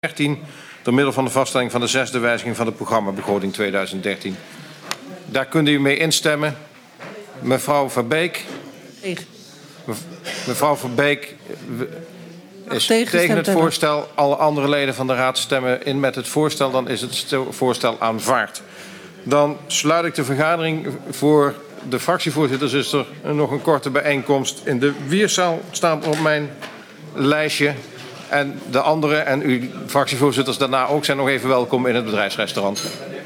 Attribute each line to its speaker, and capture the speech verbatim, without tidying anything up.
Speaker 1: dertien door middel van de vaststelling van de zesde wijziging van de programmabegroting tweeduizend dertien. Daar kunt u mee instemmen. Mevrouw Verbeek.
Speaker 2: Tegen.
Speaker 1: Mevrouw Verbeek is
Speaker 2: tegen,
Speaker 1: tegen het
Speaker 2: hebben.
Speaker 1: voorstel. Alle andere leden van de raad stemmen in met het voorstel. Dan is het voorstel aanvaard. Dan sluit ik de vergadering. Voor de fractievoorzitters is er nog een korte bijeenkomst in de Wierszaal. Staat op mijn lijstje. En de anderen en uw fractievoorzitters daarna ook zijn nog even welkom in het bedrijfsrestaurant.